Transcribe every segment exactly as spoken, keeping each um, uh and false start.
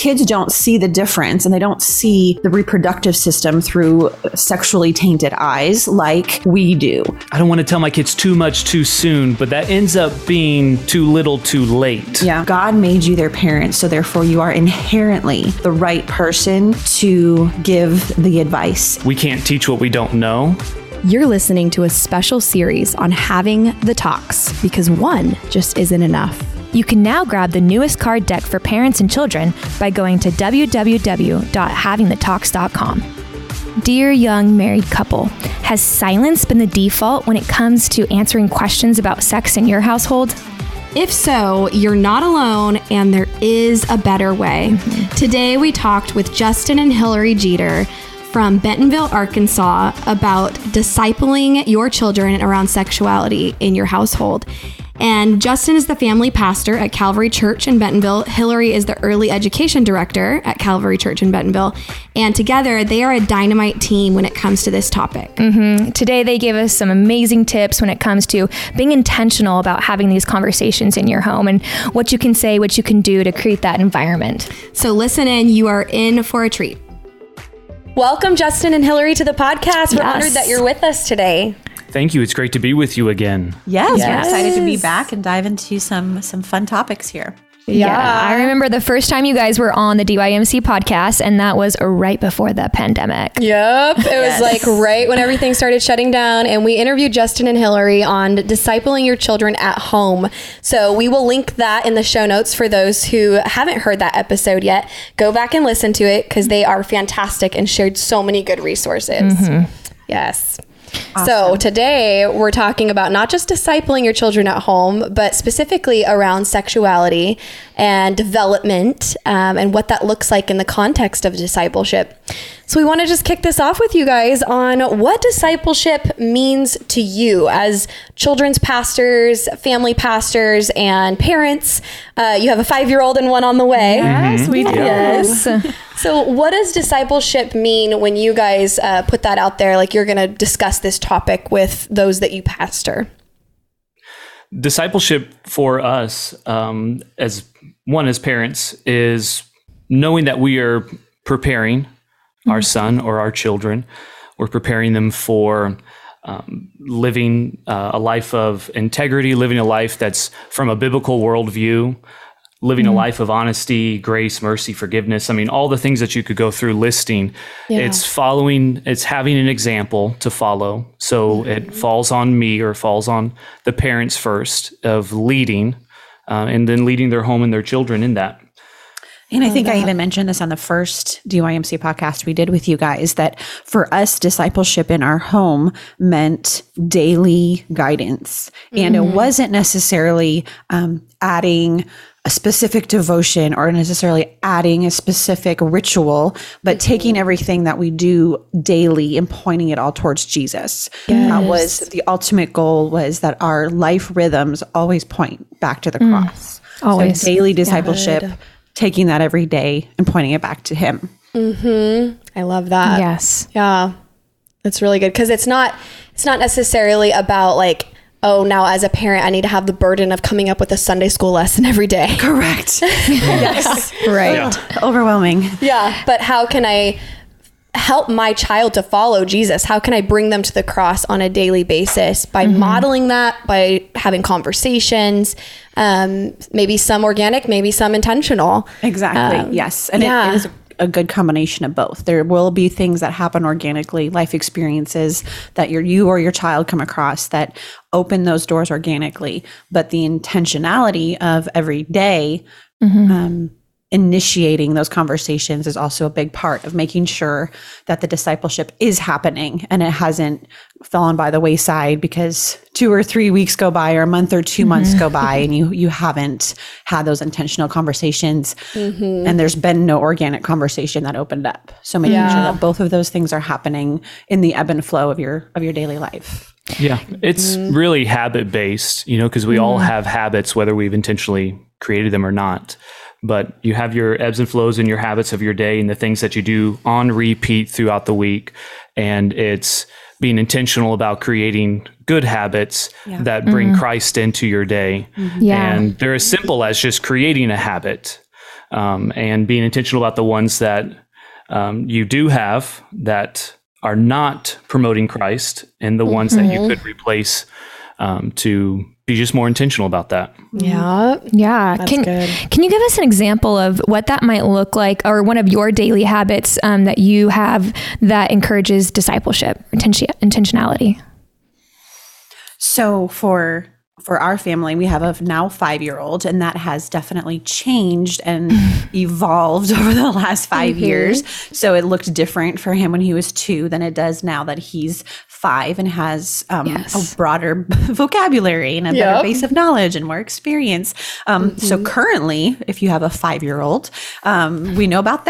kids don't see the difference and they don't see the reproductive system through sexually tainted eyes like we do. I don't want to tell my kids too much too soon, but that ends up being too little too late. Yeah. God made you their parents, so therefore you are inherently the right person to give the advice. We can't teach what we don't know. You're listening to a special series on having the talks, because one just isn't enough. You can now grab the newest card deck for parents and children by going to w w w dot having the talks dot com. Dear young married couple, has silence been the default when it comes to answering questions about sex in your household? If so, you're not alone, and there is a better way. Mm-hmm. Today we talked with Justin and Hillary Jeter from Bentonville, Arkansas, about discipling your children around sexuality in your household. And Justin is the family pastor at Calvary Church in Bentonville. Hillary is the early education director at Calvary Church in Bentonville. And together, they are a dynamite team when it comes to this topic. Mm-hmm. Today, they gave us some amazing tips when it comes to being intentional about having these conversations in your home and what you can say, what you can do to create that environment. So listen in, you are in for a treat. Welcome, Justin and Hillary, to the podcast. We're Yes. honored that you're with us today. Thank you. It's great to be with you again. Yes, Yes. we're excited to be back and dive into some some fun topics here. Yeah. yeah. I remember the first time you guys were on the D Y M C podcast, and that was right before the pandemic. Yep. It Yes. was like right when everything started shutting down, and we interviewed Justin and Hillary on discipling your children at home. So we will link that in the show notes for those who haven't heard that episode yet. Go back and listen to it because they are fantastic and shared so many good resources. Mm-hmm. Yes. Awesome. So today we're talking about not just discipling your children at home, but specifically around sexuality and development um, and what that looks like in the context of discipleship. So we want to just kick this off with you guys on what discipleship means to you as children's pastors, family pastors, and parents. Uh, you have a five-year-old and one on the way. Yes, we do. Yes. So what does discipleship mean when you guys uh, put that out there? Like you're going to discuss this topic with those that you pastor. Discipleship for us, um, as one as parents, is knowing that we are preparing mm-hmm. our son or our children. We're preparing them for um, living uh, a life of integrity, living a life that's from a biblical worldview, living mm-hmm. a life of honesty, grace, mercy, forgiveness. I mean, all the things that you could go through listing. Yeah. It's following, it's having an example to follow. So mm-hmm. it falls on me or falls on the parents first of leading uh, and then leading their home and their children in that. And I think I even mentioned this on the first D Y M C podcast we did with you guys, that for us, discipleship in our home meant daily guidance. And mm-hmm. it wasn't necessarily um, adding a specific devotion or necessarily adding a specific ritual, but mm-hmm. taking everything that we do daily and pointing it all towards Jesus. Yes. That was the ultimate goal, was that our life rhythms always point back to the mm. cross. Always. So daily discipleship, yeah, taking that every day and pointing it back to him. Mm-hmm. I love that. Yes. Yeah. That's really good. Cause it's not, it's not necessarily about like, oh, now as a parent, I need to have the burden of coming up with a Sunday school lesson every day. Correct. Yes. Right. Yeah. Overwhelming. Yeah. But how can I help my child to follow Jesus? How can I bring them to the cross on a daily basis? By mm-hmm. modeling that, by having conversations, um, maybe some organic, maybe some intentional. Exactly. Um, yes. And yeah. it is a good combination of both. There will be things that happen organically, life experiences that your you or your child come across that open those doors organically. But the intentionality of every day mm-hmm. um, initiating those conversations is also a big part of making sure that the discipleship is happening and it hasn't fallen by the wayside because two or three weeks go by or a month or two mm-hmm. months go by and you you haven't had those intentional conversations mm-hmm. and there's been no organic conversation that opened up. So making yeah. sure that both of those things are happening in the ebb and flow of your of your daily life. Yeah, it's mm-hmm. really habit based, you know, because we mm-hmm. all have habits, whether we've intentionally created them or not. But you have your ebbs and flows and your habits of your day and the things that you do on repeat throughout the week. And it's being intentional about creating good habits yeah. that bring mm-hmm. Christ into your day. Mm-hmm. Yeah. And they're as simple as just creating a habit. um, and being intentional about the ones that um, you do have that are not promoting Christ, and the ones Mm-hmm. that you could replace, um, to be just more intentional about that. Yeah. Yeah. That's can good. can you give us an example of what that might look like, or one of your daily habits um, that you have that encourages discipleship, intention- intentionality? So for for our family, we have a now five-year-old, and that has definitely changed and evolved over the last five years. So it looked different for him when he was two than it does now that he's five and has um, Yes. a broader vocabulary and a Yep. better base of knowledge and more experience. Um, So currently, if you have a five-year-old, um, we know about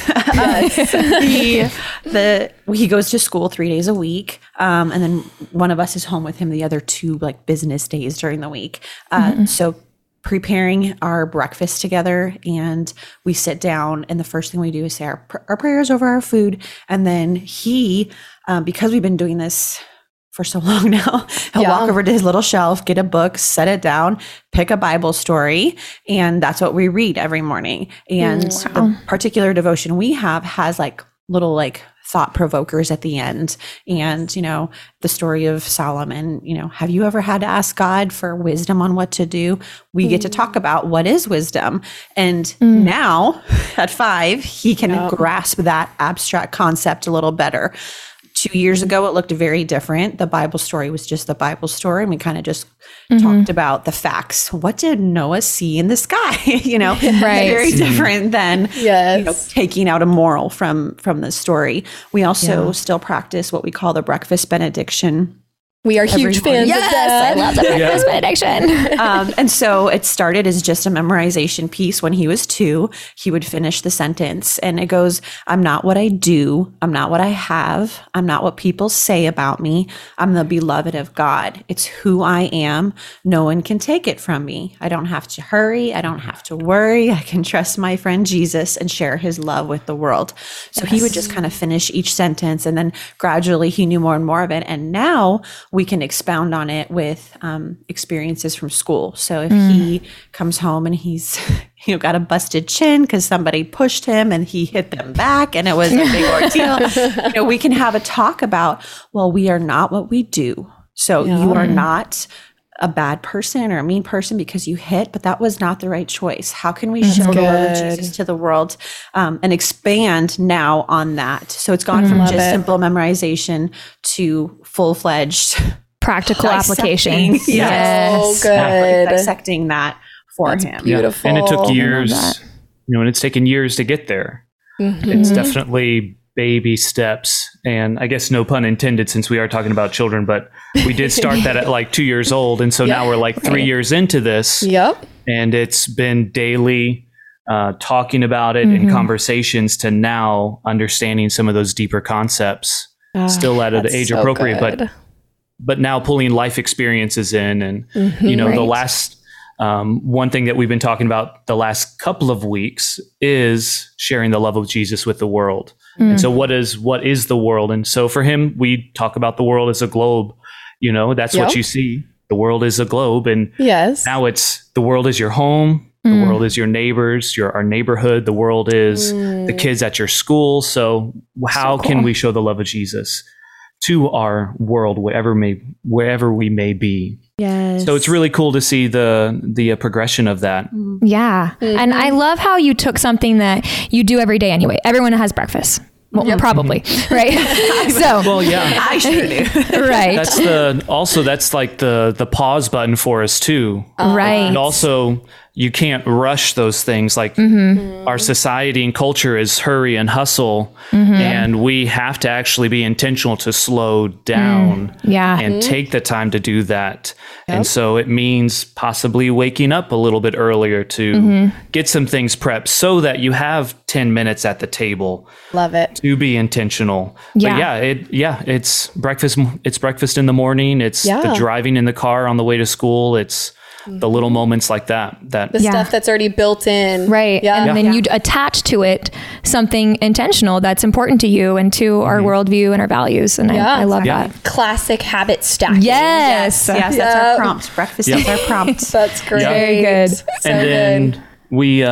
that. he, the, he goes to school three days a week, um, and then one of us is home with him the other two like business days during the week. Uh, So preparing our breakfast together, and we sit down, and the first thing we do is say our, pr- our prayers over our food, and then he, um, because we've been doing this for so long now, he'll Yeah. walk over to his little shelf, get a book, set it down, pick a Bible story, and that's what we read every morning. And the particular devotion we have has like little like thought provokers at the end. And, you know, the story of Solomon, you know, have you ever had to ask God for wisdom on what to do? We get to talk about what is wisdom. And now at five, he can grasp that abstract concept a little better. Two years ago, it looked very different. The Bible story was just the Bible story. And we kind of just talked about the facts. What did Noah see in the sky? you know, Right. very different than Yes. you know, taking out a moral from from the story. We also still practice what we call the breakfast benediction. We are huge fans morning. of that. I love the breakfast benediction. Um, and so it started as just a memorization piece. When he was two, he would finish the sentence, and it goes, I'm not what I do. I'm not what I have. I'm not what people say about me. I'm the beloved of God. It's who I am. No one can take it from me. I don't have to hurry. I don't have to worry. I can trust my friend Jesus and share his love with the world. So he would just kind of finish each sentence, and then gradually he knew more and more of it. And now we can expound on it with um, experiences from school. So if he comes home and he's you know got a busted chin because somebody pushed him and he hit them back and it was a big ordeal, you know, we can have a talk about, well, we are not what we do. So you are not a bad person or a mean person because you hit, but that was not the right choice. How can we show the love of good. Jesus to the world, um, and expand now on that? So it's gone from Love just it. simple memorization to full-fledged Practical dissecting. application. Yes. So good. dissecting that for him. Yeah. Beautiful. And it took I love years, that. you know, and it's taken years to get there. It's definitely baby steps. And I guess no pun intended, since we are talking about children, but we did start that at like two years old. And so now we're like three years into this, Yep. and it's been daily uh, talking about it and conversations to now understanding some of those deeper concepts, still at an That's age so appropriate, good. but but now pulling life experiences in. And, you know, the Right. last, um, one thing that we've been talking about the last couple of weeks is sharing the love of Jesus with the world. And so what is, what is the world? And so for him, we talk about the world as a globe, you know, that's what Yep. you see. The world is a globe. And Yes. now it's, the world is your home. The world is your neighbors, your, our neighborhood. The world is the kids at your school. So how can we show the love of Jesus to our world, wherever may wherever we may be? Yes. So it's really cool to see the the uh, progression of that. Yeah. And I love how you took something that you do every day anyway. Everyone has breakfast. Well, probably, right? So, Well, yeah, I sure do. right. that's the also that's like the the pause button for us too. right. And also, you can't rush those things. Like our society and culture is hurry and hustle, and we have to actually be intentional to slow down Yeah. and take the time to do that. And so it means possibly waking up a little bit earlier to get some things prepped so that you have ten minutes at the table Love it. to be intentional. Yeah. But yeah, it yeah, it's breakfast it's breakfast in the morning, it's Yeah. the driving in the car on the way to school, it's the little moments like that that The Yeah. stuff that's already built in. Right. Yeah. And then you attach to it something intentional that's important to you and to our worldview and our values. And Yeah. I, I love Yeah. that. Classic habit stacking. Yes. Yes, that's Yep. our prompt. Breakfast is our prompt. That's great. Yeah. Very good. So and then good. we um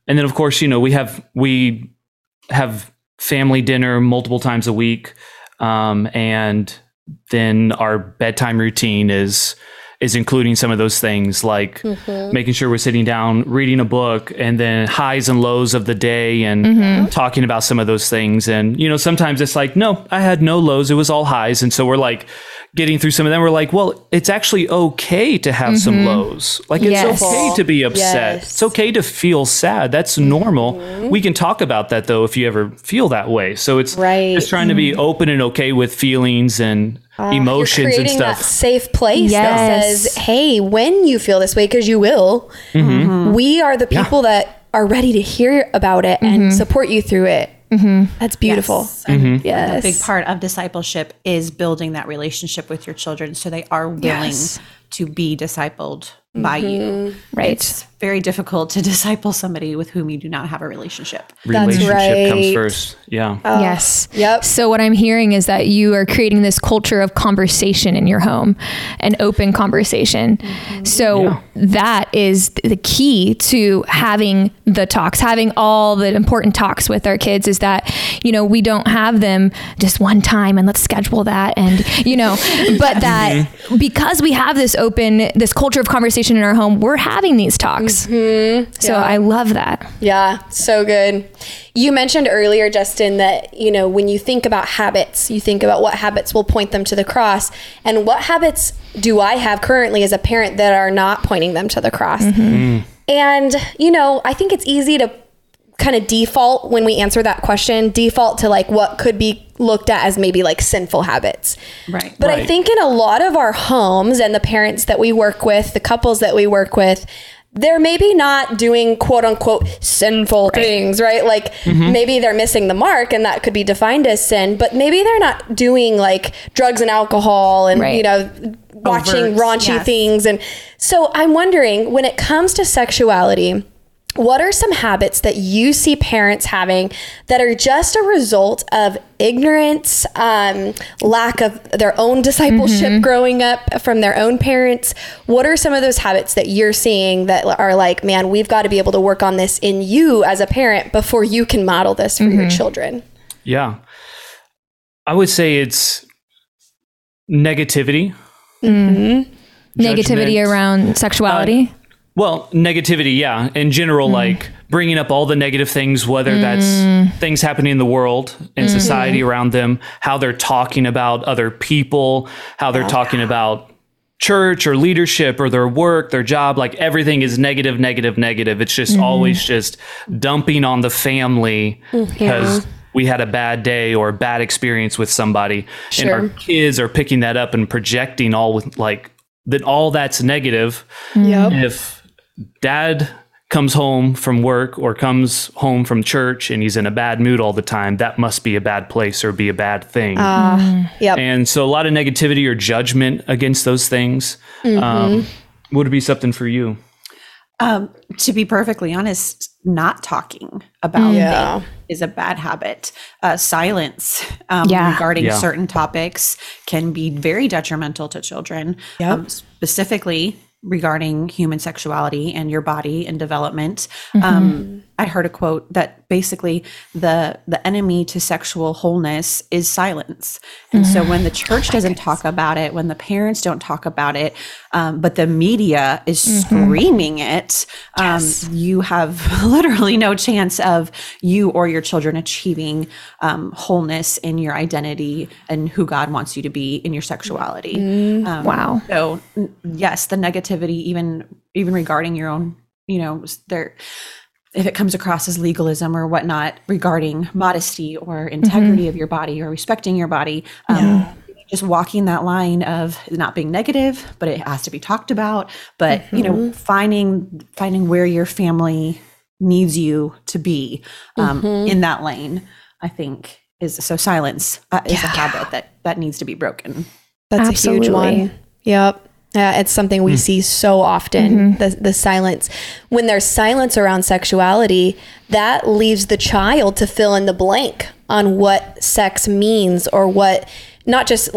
and then of course, you know, we have we have family dinner multiple times a week, um, and then our bedtime routine is is including some of those things, like mm-hmm. making sure we're sitting down, reading a book, and then highs and lows of the day, and mm-hmm. talking about some of those things. And, you know, sometimes it's like, no, I had no lows. It was all highs. And so we're like getting through some of them. We're like, well, it's actually okay to have mm-hmm. some lows. Like, it's yes. okay to be upset. Yes. It's okay to feel sad. That's normal. Mm-hmm. We can talk about that, though, if you ever feel that way. So it's right. just trying to be open and okay with feelings and Uh, emotions and stuff. That safe place yes. that says, hey, when you feel this way, because you will, mm-hmm. we are the people yeah. that are ready to hear about it mm-hmm. and support you through it. Mm-hmm. That's beautiful. Yes. Mm-hmm. yes. A big part of discipleship is building that relationship with your children so they are willing yes. to be discipled by mm-hmm. you. Right. It's very difficult to disciple somebody with whom you do not have a relationship. Relationship right. comes first. Yeah. Uh, yes. Yep. So what I'm hearing is that you are creating this culture of conversation in your home, an open conversation. Mm-hmm. So yeah. that is the key to having the talks, having all the important talks with our kids, is that, you know, we don't have them just one time and let's schedule that. And, you know, but that mm-hmm. because we have this open, this culture of conversation in our home, we're having these talks. Mm-hmm. So yeah. I love that. Yeah, so good. You mentioned earlier, Justin, that, you know, when you think about habits, you think about what habits will point them to the cross, and what habits do I have currently as a parent that are not pointing them to the cross? Mm-hmm. And, you know, I think it's easy to kind of default when we answer that question, default to like what could be looked at as maybe like sinful habits. Right. But right. I think in a lot of our homes and the parents that we work with, the couples that we work with, they're maybe not doing quote unquote sinful right. things, right? Like mm-hmm. maybe they're missing the mark and that could be defined as sin, but maybe they're not doing like drugs and alcohol and, right. you know, watching Overt, raunchy yes. things. And so I'm wondering, when it comes to sexuality, what are some habits that you see parents having that are just a result of ignorance, um, lack of their own discipleship mm-hmm. growing up from their own parents? What are some of those habits that you're seeing that are like, man, we've got to be able to work on this in you as a parent before you can model this for mm-hmm. your children? Yeah. I would say it's negativity. Mm-hmm. Negativity around sexuality. Uh, Well, negativity, yeah. In general, mm. like bringing up all the negative things, whether mm. that's things happening in the world and mm-hmm. society around them, how they're talking about other people, how they're oh, talking yeah. about church or leadership or their work, their job. Like everything is negative, negative, negative. It's just mm-hmm. always just dumping on the family because yeah. we had a bad day or a bad experience with somebody. Sure. And our kids are picking that up and projecting all with like that all that's negative. Yep. If dad comes home from work or comes home from church and he's in a bad mood all the time, that must be a bad place or be a bad thing. Uh, mm. Yep. And so a lot of negativity or judgment against those things. Mm-hmm. Um, would it be something for you? Um, to be perfectly honest, not talking about yeah. things is a bad habit. Uh, silence um, yeah. regarding yeah. certain certain topics can be very detrimental to children, yep. um, specifically regarding human sexuality and your body and development. Mm-hmm. Um, I heard a quote that basically the the enemy to sexual wholeness is silence. And mm-hmm. so when the church doesn't talk about it, when the parents don't talk about it, um, but the media is mm-hmm. screaming it, um, yes. you have literally no chance of you or your children achieving um, wholeness in your identity and who God wants you to be in your sexuality. Mm-hmm. Um, wow. So yes, the negativity, even even regarding your own, you know, there. if it comes across as legalism or whatnot regarding modesty or integrity mm-hmm. of your body or respecting your body, um, yeah. just walking that line of not being negative, but it has to be talked about, but mm-hmm. you know, finding, finding where your family needs you to be um, mm-hmm. in that lane, I think is, so silence uh, is yeah. a habit that, that needs to be broken. That's Absolutely. a huge one. Yep. Yeah, it's something we mm. see so often, mm-hmm. the the silence. When there's silence around sexuality, that leaves the child to fill in the blank on what sex means, or what, not just like,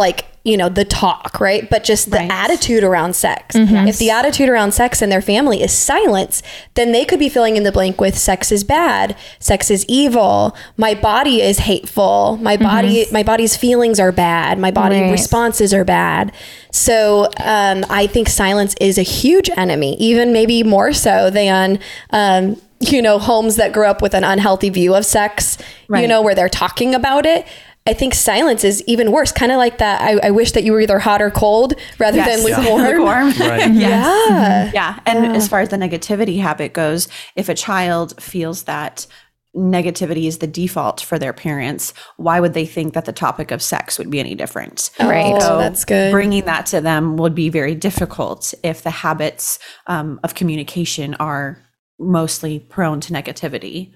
you know, the talk, right? But just the Right. attitude around sex. If the attitude around sex in their family is silence, then they could be filling in the blank with sex is bad, sex is evil, my body is hateful, my body, my body's feelings are bad, my body Right. responses are bad. So um, I think silence is a huge enemy, even maybe more so than, um, you know, homes that grew up with an unhealthy view of sex, you Right. know, where they're talking about it. I think silence is even worse. Kind of like that. I, I wish that you were either hot or cold rather Yes. than Yeah. lukewarm. Lukewarm. Right. Yeah. Yeah. And as far as the negativity habit goes, if a child feels that negativity is the default for their parents, why would they think that the topic of sex would be any different? Right. Oh, that's good. Bringing that to them would be very difficult if the habits um, of communication are mostly prone to negativity.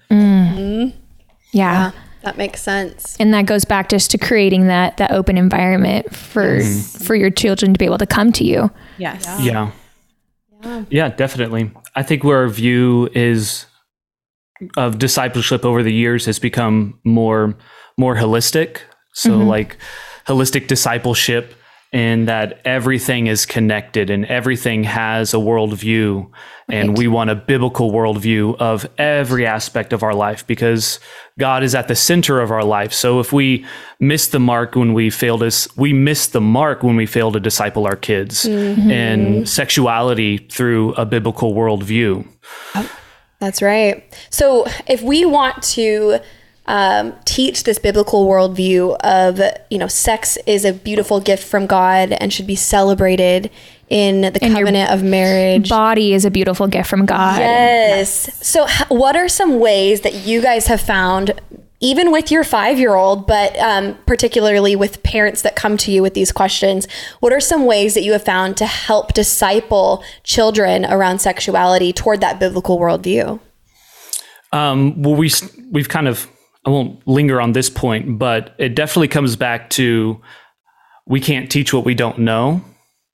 Yeah. That makes sense. And that goes back just to creating that that open environment for for your children to be able to come to you. Yes. Yeah. Yeah, definitely. I think where our view is of discipleship over the years has become more more holistic. So like holistic discipleship, and that everything is connected and everything has a worldview. And we want a biblical worldview of every aspect of our life because God is at the center of our life. So if we miss the mark when we fail to, s- we miss the mark when we fail to disciple our kids and sexuality through a biblical worldview. That's right. So if we want to um, teach this biblical worldview of, you know, sex is a beautiful gift from God and should be celebrated in the And your covenant of marriage. Body is a beautiful gift from God. Yes. So h- what are some ways that you guys have found, even with your five-year-old, but um, particularly with parents that come to you with these questions, what are some ways that you have found to help disciple children around sexuality toward that biblical worldview? Um, well, we s- we've kind of, I won't linger on this point, but it definitely comes back to we can't teach what we don't know.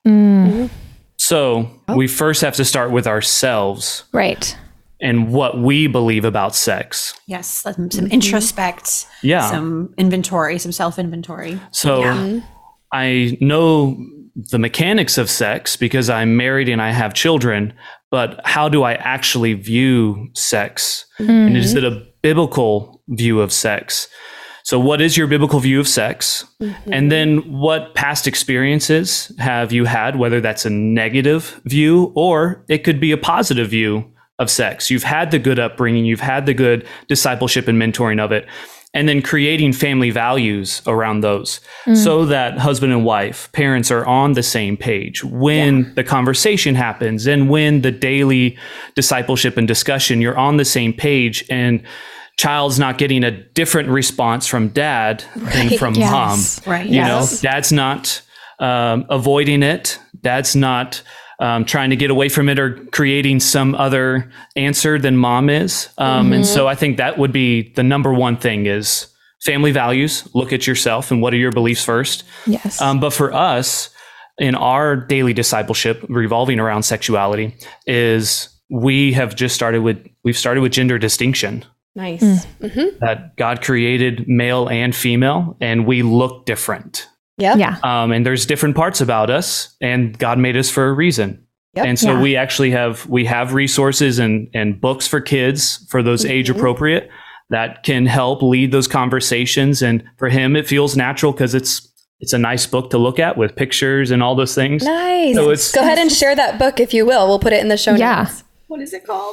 So we first have to start with ourselves Right. and what we believe about sex. Yes. Some, some introspect, Yeah. some inventory, some self inventory. So I know the mechanics of sex because I'm married and I have children, but how do I actually view sex? And is it a biblical view of sex? So what is your biblical view of sex? And then what past experiences have you had, whether that's a negative view or it could be a positive view of sex? You've had the good upbringing, you've had the good discipleship and mentoring of it. And then creating family values around those so that husband and wife, parents are on the same page when the conversation happens and when the daily discipleship and discussion, you're on the same page and child's not getting a different response from dad than from Yes. mom. Right. You Yes. know, dad's not um, avoiding it. Dad's not um, trying to get away from it or creating some other answer than mom is. Um, And so I think that would be the number one thing is family values. Look at yourself and what are your beliefs first. Yes. Um, but for us, in our daily discipleship revolving around sexuality, is we have just started with we've started with gender distinction. Nice. That God created male and female, and we look different. Yep. yeah. Um, and there's different parts about us, and God made us for a reason. Yep. And so Yeah. we actually have we have resources and and books for kids for those age appropriate that can help lead those conversations. And for him, it feels natural because it's it's a nice book to look at with pictures and all those things. Nice. So it's- Go ahead and share that book if you will. We'll put it in the show Yeah. notes. What is it called?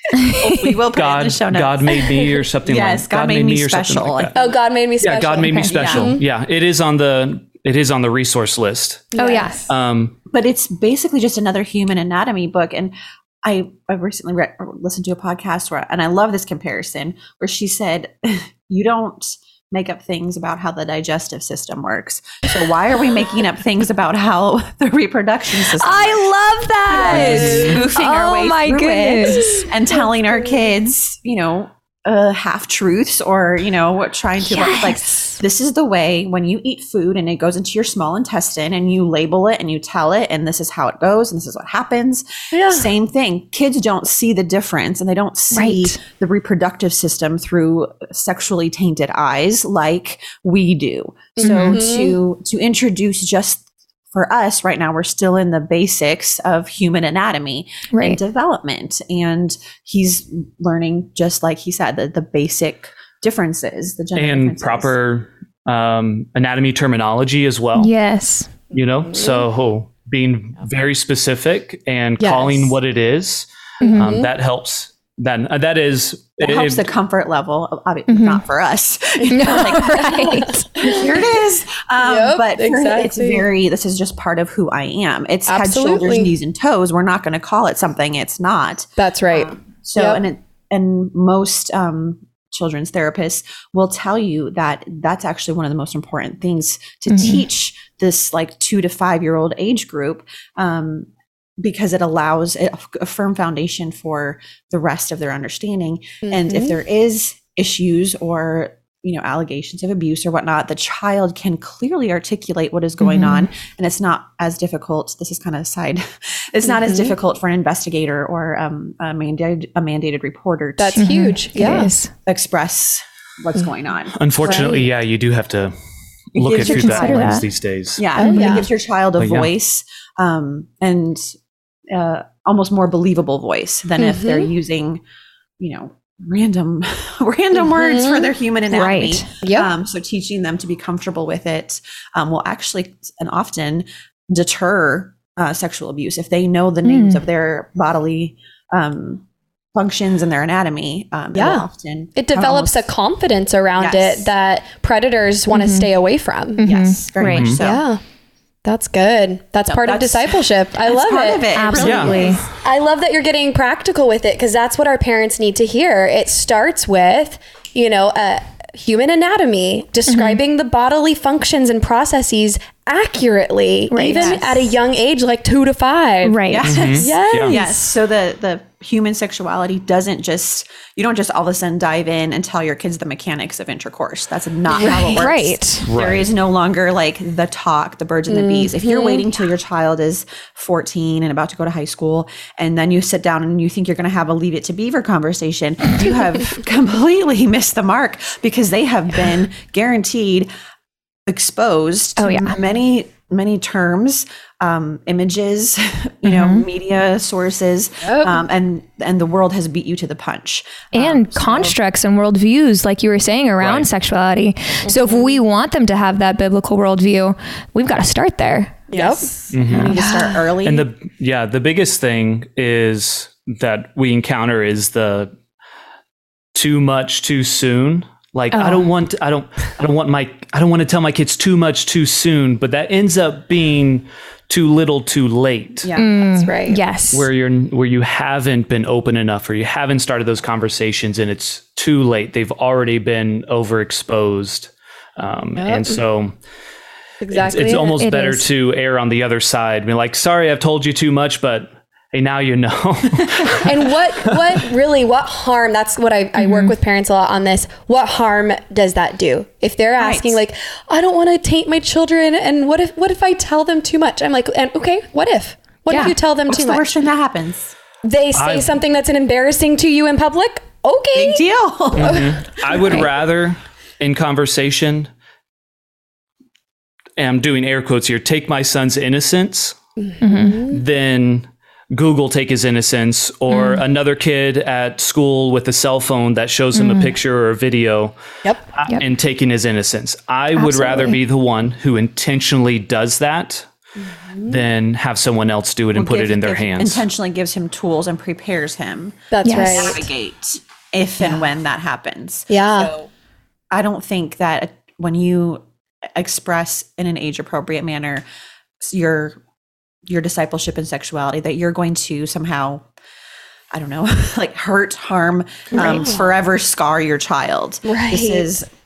we will put it in God, the show notes. God made me, or something Yes, like God made me or something special. like that. Oh, God made me special. Yeah, God made me Okay. special. Yeah. it is on the it is on the resource list. Oh, yes. Um, But it's basically just another human anatomy book. And I, I recently read, or listened to a podcast where, and I love this comparison, where she said, you don't make up things about how the digestive system works. So why are we making up things about how the reproduction system works? I love that. Spoofing our Oh way my through goodness. it and telling our kids, you know, uh, half truths or, you know, what trying to Yes. like, this is the way when you eat food and it goes into your small intestine and you label it and you tell it, and this is how it goes and this is what happens. Yeah. Same thing. Kids don't see the difference and they don't see Right. the reproductive system through sexually tainted eyes like we do. So Mhm. to, to introduce just for us right now, we're still in the basics of human anatomy and Right. development. And he's learning, just like he said, the, the basic differences, the gender And differences. proper um, anatomy terminology as well. Yes. You know, so being very specific and Yes. calling what it is, Mhm. um, that helps. That uh, that is It helps the comfort level, of, I mean, not for us. You know, like, Right. here it is. Um, Yep, but for, it's exactly. very, this is just part of who I am. It's head, Absolutely. shoulders, knees, and toes. We're not going to call it something it's not. That's right. So, Yep. and it, and most um, children's therapists will tell you that that's actually one of the most important things to Mhm. teach this like two to five year old age group, um, because it allows a, a firm foundation for the rest of their understanding. And if Mhm. there is issues or, you know, allegations of abuse or whatnot, the child can clearly articulate what is going Mhm. on, and it's not as difficult. This is kind of a side. It's not as Mhm. difficult for an investigator or um, a mandated a mandated reporter That's to huge. It Yeah. is. express what's going on. unfortunately, Right. yeah, you do have to It look at gives through your that child- lens that. these days. Yeah, Oh, but yeah. it gives your child a But yeah. voice, um, and uh, almost more believable voice than if they're Mhm. using, you know, random random words for their human anatomy. Right. Yep. Um, so teaching them to be comfortable with it um, will actually and often deter uh, sexual abuse if they know the names Mm. of their bodily um, functions and their anatomy. Um, it will Yeah. often It develops almost- a confidence around Yes. it that predators want to Mhm. stay away from. Mhm. yes, very Right. much so. Yeah. That's good. That's So part of that's- discipleship. I That's love part it. of it. It really Absolutely. is. I love that you're getting practical with it because that's what our parents need to hear. It starts with, you know, a human anatomy, describing the bodily functions and processes accurately, Right. even Yes. at a young age, like two to five. Right. Yes. Yes. Yeah. Yes. So the the human sexuality doesn't just you don't just all of a sudden dive in and tell your kids the mechanics of intercourse. That's not how it works. Right. There Right. is no longer like the talk, the birds and the bees. If you're waiting till your child is fourteen and about to go to high school, and then you sit down and you think you're going to have a leave it to beaver conversation, you have completely missed the mark because they have been guaranteed exposed to Oh, yeah. many many terms, um, images, you know, media sources, Yep. um, and and the world has beat you to the punch. And Um, so- constructs and worldviews, like you were saying, around Right. sexuality. So if we want them to have that biblical worldview, we've got to start there. yes, you need to start early. And the yeah, the biggest thing is that we encounter is the too much too soon. Like I don't want I don't I don't want my I don't want to tell my kids too much too soon, but that ends up being too little too late. yeah. That's right. Yes. Where you're where you haven't been open enough or you haven't started those conversations and it's too late. They've already been overexposed. Um, Yep. and so Exactly. it's it. almost It better is. to err on the other side. Be like, sorry, I've told you too much, but hey, now you know. And what what really what harm, that's what I, I work with parents a lot on this, what harm does that do if they're asking Right. like, I don't want to taint my children, and what if what if I tell them too much? I'm like, and okay, what if what if Yeah. you tell them What's too the much? worst thing that happens? They say I- something that's embarrassing to you in public. Okay. Big deal. I would rather in conversation, and I'm doing air quotes here, take my son's innocence than Google take his innocence, or another kid at school with a cell phone that shows him a picture or a video Yep. uh, and taking his innocence. I would rather Absolutely. be the one who intentionally does that than have someone else do it and put Give- it in their give- hands. Intentionally gives him tools and prepares him That's Yes. to right. navigate if and when that happens. Yeah. So I don't think that when you express in an age appropriate manner your your discipleship and sexuality, that you're going to somehow, I don't know, like hurt, harm, um, forever scar your child. Right. This is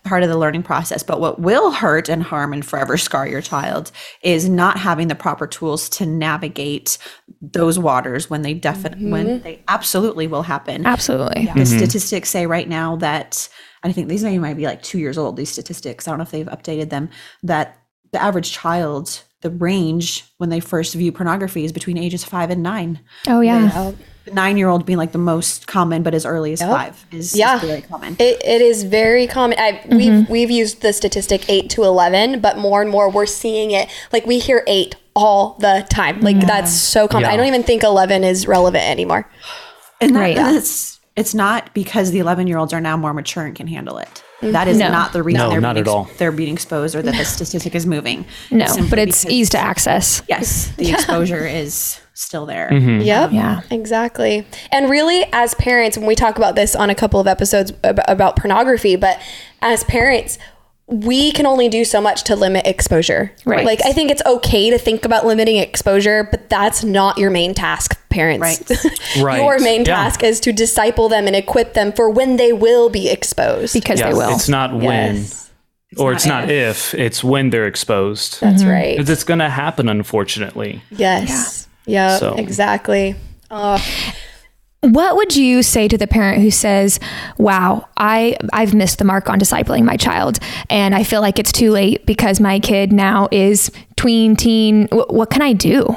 part of the learning process. But what will hurt and harm and forever scar your child is not having the proper tools to navigate those waters when they definitely, when they absolutely will happen. Absolutely. The statistics say right now that, I think these may might be like two years old, these statistics, I don't know if they've updated them, that the average child, the range when they first view pornography is between ages five and nine. Oh, yeah. The nine-year-old being like the most common, but as early as Yep. five is, Yeah. is very common. It, it is very common. I, We've we've used the statistic eight to eleven, but more and more we're seeing it. Like we hear eight all the time. Like that's so common. Yeah. I don't even think eleven is relevant anymore. And that, Right. that's, it's not because the eleven-year-olds are now more mature and can handle it. That is No. not the reason No, they're, not being, at all. they're being exposed or that the statistic is moving. No, Simply but it's because- easy to access. Yes, the exposure is still there. Yep. Yeah. Exactly. And really, as parents, when we talk about this on a couple of episodes ab- about pornography, but as parents, we can only do so much to limit exposure. Right. Like, I think it's okay to think about limiting exposure, but that's not your main task, parents. Right. Right. Your main Yeah. task is to disciple them and equip them for when they will be exposed. Because Yeah, they will. It's not when, Yes. or not it's not if. It's when they're exposed. That's right. Because it's going to happen, unfortunately. Yes. Yeah, So- exactly. Oh, What would you say to the parent who says, wow, I, I've missed the mark on discipling my child and I feel like it's too late because my kid now is tween, teen. W- what can I do?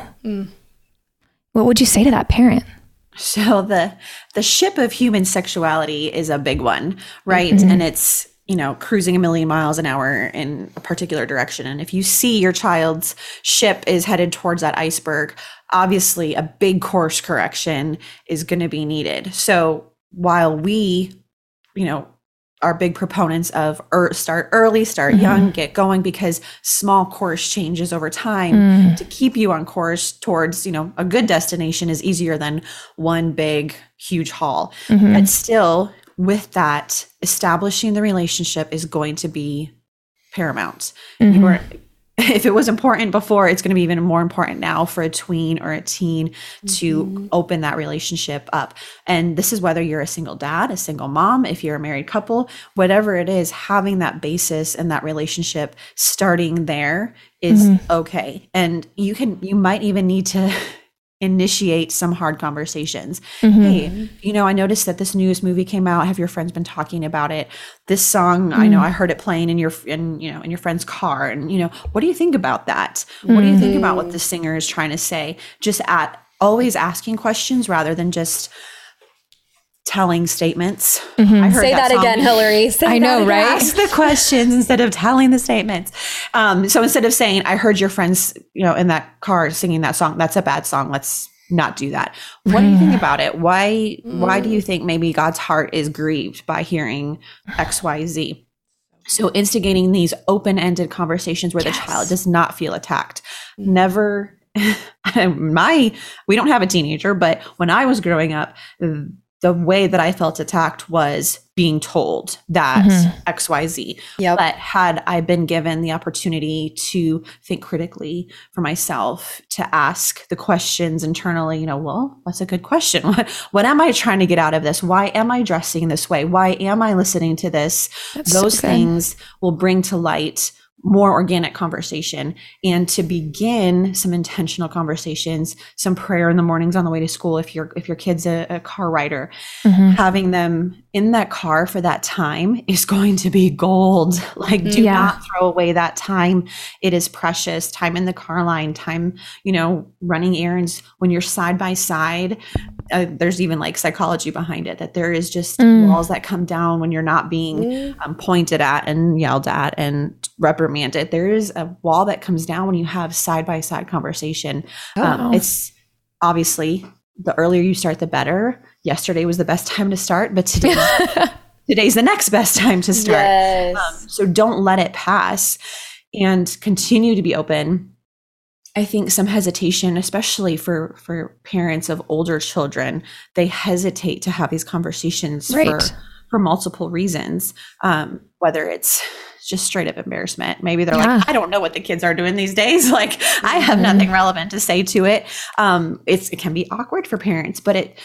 What would you say to that parent? So the the ship of human sexuality is a big one, right? And it's, you know, cruising a million miles an hour in a particular direction. And if you see your child's ship is headed towards that iceberg, obviously a big course correction is going to be needed. So while we, you know, are big proponents of er, start early, start young, get going, because small course changes over time to keep you on course towards, you know, a good destination is easier than one big, huge haul. But still, with that, establishing the relationship is going to be paramount. You are, if it was important before, it's going to be even more important now for a tween or a teen to open that relationship up. And this is whether you're a single dad, a single mom, if you're a married couple, whatever it is, having that basis and that relationship starting there is okay. And you can, you might even need to initiate some hard conversations. Hey, you know, I noticed that this newest movie came out. Have your friends been talking about it? This song, I know I heard it playing in your, in, you know, in your friend's car. And, you know, what do you think about that? What do you think about what the singer is trying to say? Just at always asking questions rather than just telling statements. I heard say that, song. again, Hillary. Say I know, that again. right? Ask the questions instead of telling the statements. Um, so instead of saying, I heard your friends, you know, in that car singing that song, that's a bad song. Let's not do that. What do you think about it? Why, why do you think maybe God's heart is grieved by hearing X, Y, Z? So instigating these open-ended conversations where the child does not feel attacked. Never, my, we don't have a teenager, but when I was growing up, the way that I felt attacked was being told that X, Y, Z. Yep. But had I been given the opportunity to think critically for myself, to ask the questions internally, you know, well, what's a good question? What, what am I trying to get out of this? Why am I dressing this way? Why am I listening to this? That's so Those good. things will bring to light more organic conversation, and to begin some intentional conversations, some prayer in the mornings on the way to school. If your if your kid's a, a car rider, having them in that car for that time is going to be gold. Like, do Yeah. not throw away that time. It is precious. Time in the car line, time, you know, running errands when you're side by side. Uh, there's even like psychology behind it, that there is just walls that come down when you're not being um, pointed at and yelled at and reprimanded. There is a wall that comes down when you have side by side conversation. Um, it's obviously, the earlier you start, the better. Yesterday was the best time to start, but today, today's the next best time to start. Yes. Um, so don't let it pass and continue to be open. I think some hesitation, especially for, for parents of older children, they hesitate to have these conversations for, Right. for multiple reasons. Um, whether it's just straight up embarrassment. Maybe they're Yeah. like, I don't know what the kids are doing these days. Like, I have nothing relevant to say to it. Um, it's, it can be awkward for parents, but it,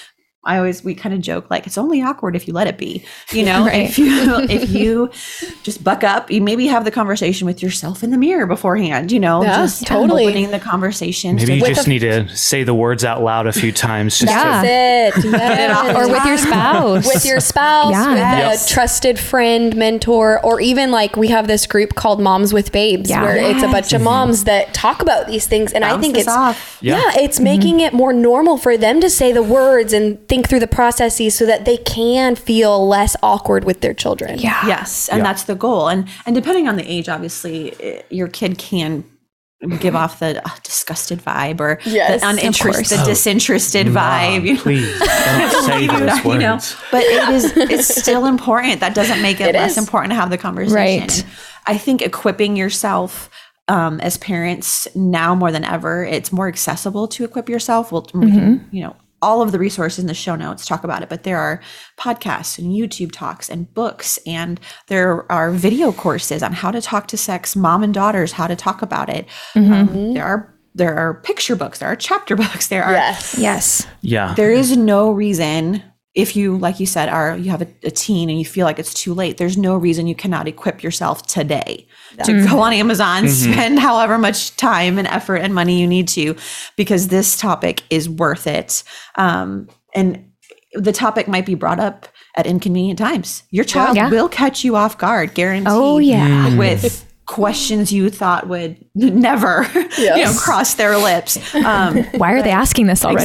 I always, we kind of joke like, it's only awkward if you let it be, you know, Right. if you, if you just buck up, you maybe have the conversation with yourself in the mirror beforehand, you know, Yeah, just totally. opening the conversation. Maybe you With just a- need to say the words out loud a few times. Just Yeah. That's it. Yes. Or with your spouse. With your spouse, Yeah. with Yes. a trusted friend, mentor, or even like we have this group called Moms with Babes, Yeah. where it's a bunch of Mm-hmm. moms that talk about these things. And I Bounce think this it's off. yeah, Yeah. it's making it more normal for them to say the words and think through the processes so that they can feel less awkward with their children. Yeah. Yes, and Yeah. that's the goal. And and depending on the age, obviously, eh, your kid can give off the uh, disgusted vibe or Yes, the of uninterested, course. disinterested Mom, vibe. You know? please don't say those words. You know, but it is it's still important. That doesn't make it, It less is. important to have the conversation. Right. I think equipping yourself um, as parents now more than ever, it's more accessible to equip yourself. Well, we can, you know, all of the resources in the show notes talk about it, but there are podcasts and YouTube talks and books, and there are video courses on how to talk to sex, mom and daughters, how to talk about it. Um, there are there are picture books, there are chapter books, there are Yes. Yes. Yeah. there is no reason, if you, like you said, are you have a, a teen and you feel like it's too late, there's no reason you cannot equip yourself today to go on Amazon, spend however much time and effort and money you need to, because this topic is worth it. Um, and the topic might be brought up at inconvenient times. Your child Yeah. will catch you off guard, guaranteed. Oh, yeah. With questions you thought would never, you know, Yes. cross their lips. Um, Why are they asking this already?